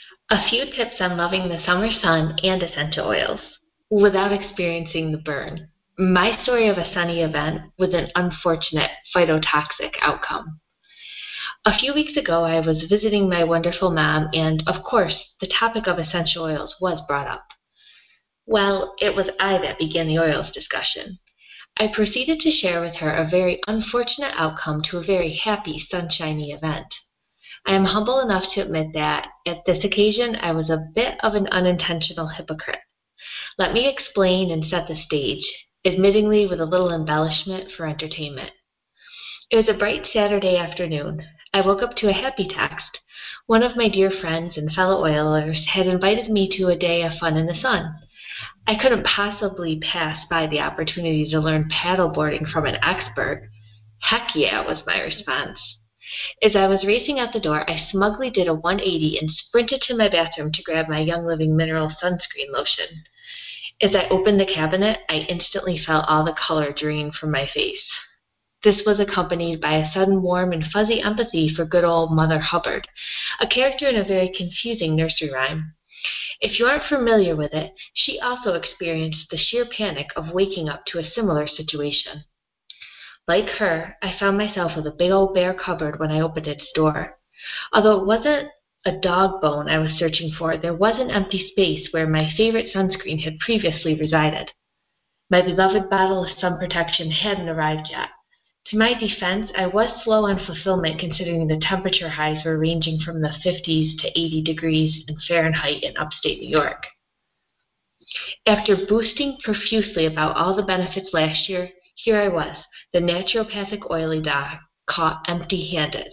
A few tips on loving the summer sun and essential oils without experiencing the burn. My story of a sunny event with an unfortunate phytotoxic outcome. A few weeks ago, I was visiting my wonderful mom, and of course, the topic of essential oils was brought up. Well, it was I that began the oils discussion. I proceeded to share with her a very unfortunate outcome to a very happy, sunshiny event. I am humble enough to admit that, at this occasion, I was a bit of an unintentional hypocrite. Let me explain and set the stage, admittingly with a little embellishment for entertainment. It was a bright Saturday afternoon. I woke up to a happy text. One of my dear friends and fellow oilers had invited me to a day of fun in the sun. I couldn't possibly pass by the opportunity to learn paddleboarding from an expert. Heck yeah, was my response. As I was racing out the door, I smugly did a 180 and sprinted to my bathroom to grab my Young Living Mineral sunscreen lotion. As I opened the cabinet, I instantly felt all the color drain from my face. This was accompanied by a sudden warm and fuzzy empathy for good old Mother Hubbard, a character in a very confusing nursery rhyme. If you aren't familiar with it, she also experienced the sheer panic of waking up to a similar situation. Like her, I found myself with a big old bare cupboard when I opened its door. Although it wasn't a dog bone I was searching for, there was an empty space where my favorite sunscreen had previously resided. My beloved bottle of sun protection hadn't arrived yet. To my defense, I was slow on fulfillment considering the temperature highs were ranging from the 50s to 80 degrees in Fahrenheit in upstate New York. After boasting profusely about all the benefits last year, here I was, the naturopathic oily doc, caught empty-handed.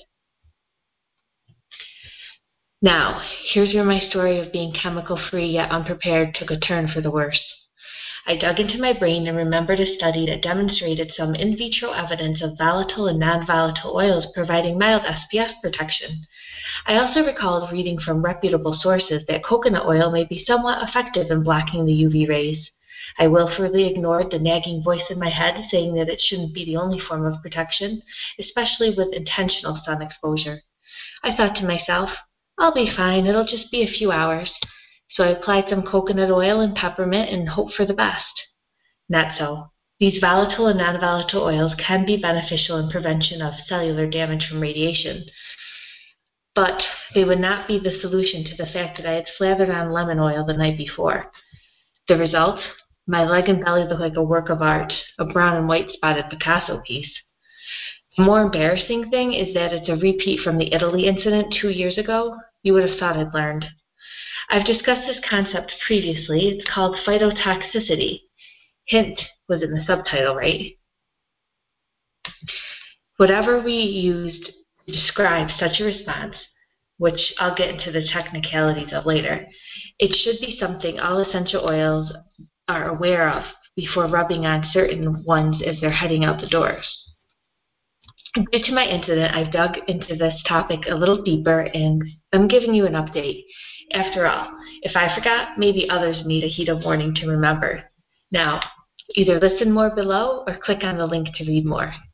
Now, here's where my story of being chemical-free yet unprepared took a turn for the worse. I dug into my brain and remembered a study that demonstrated some in vitro evidence of volatile and non-volatile oils providing mild SPF protection. I also recalled reading from reputable sources that coconut oil may be somewhat effective in blocking the UV rays. I willfully ignored the nagging voice in my head saying that it shouldn't be the only form of protection, especially with intentional sun exposure. I thought to myself, I'll be fine, it'll just be a few hours. So I applied some coconut oil and peppermint and hoped for the best. Not so. These volatile and non-volatile oils can be beneficial in prevention of cellular damage from radiation, but they would not be the solution to the fact that I had slathered on lemon oil the night before. The result? My leg and belly look like a work of art, a brown and white spotted Picasso piece. The more embarrassing thing is that it's a repeat from the Italy incident 2 years ago. You would have thought I'd learned. I've discussed this concept previously. It's called phytotoxicity. Hint was in the subtitle, right? Whatever we used to describe such a response, which I'll get into the technicalities of later, it should be something all essential oils are aware of before rubbing on certain ones as they're heading out the doors. Due to my incident, I've dug into this topic a little deeper and I'm giving you an update. After all, if I forgot, maybe others need a heed of warning to remember. Now, either listen more below or click on the link to read more.